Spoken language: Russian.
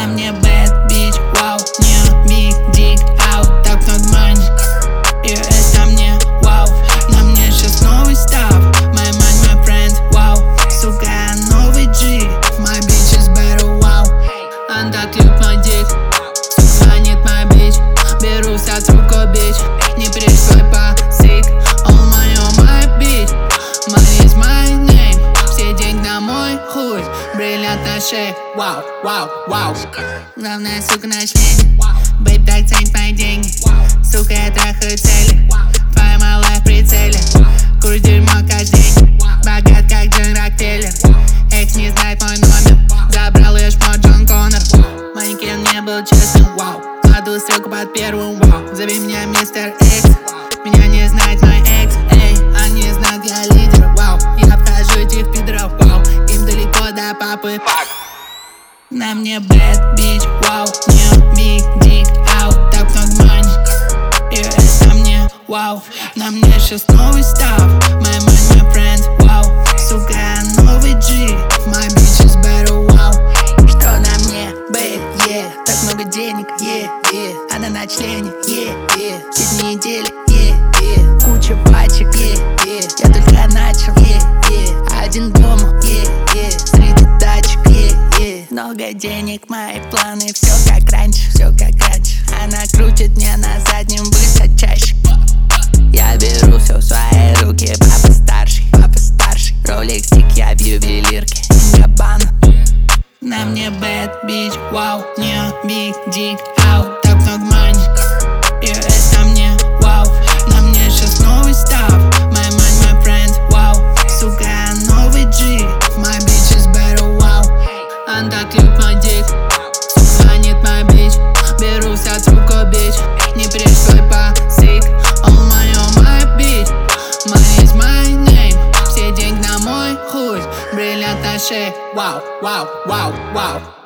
На мне bad bitch, вау, не big dick out. Так много money, и это мне вау. На мне сейчас новый став, my mind, my friend, вау. Сука, новый G, my bitch is better, вау. Он так любит мой дик, звонит моя bitch. Берусь от руку, bitch, не пришлой посик. Oh my bitch, money is my name. Все деньги на мой хуй, бриллиант на шее, вау, вау, вау. Главная сука на члене, бэйб так ценит мои деньги. Сука, я трахаю цели, твоя малая в прицеле. Курю дерьмо каждый день, богат как Джон Рокфеллер. Экс не знает мой номер, забрал ее шмот Джон Коннор. Манекен не был честным, вау. Кладу ссылку под первым, вау. Зови меня мистер Икс, меня не знает мой экс, эй. Они знают, я лидер, вау. Я обхожу этих пидоров, вау. Им далеко до папы. На мне bad bitch, вау, не big dick out. Так много money, и это мне вау. На мне сейчас новый став, my mind, my friend, вау. Сука, новый G, my bitch is better, вау. Что на мне, babe, yeah. Так много денег, yeah, yeah. Она на члене, yeah, yeah. Все дни недели, yeah, yeah. Куча пачек, yeah, yeah. Я только начал, yeah, yeah. Один дома, yeah, yeah. Среди тачек, yeah, yeah. Много денег, мои планы, все как раньше, все как раньше. Она крутит мне на заднем высочайше. Я беру все в свои руки, папа старший, папа старший. Роликсик, я в ювелирке, Габбана. На мне bad bitch, вау, не big dick out. Так много money, и это мне вау. На мне сейчас новый став, my mind, my friend, вау. Сука, новый G, my bitch is better, вау. Он так любит мой дик, звонит моя bitch. Берусь от руку, bitch, не пришлой посик. Oh my bitch, money is my name. Все деньги на мой хуй, бриллиант на шее, вау, вау, вау, вау.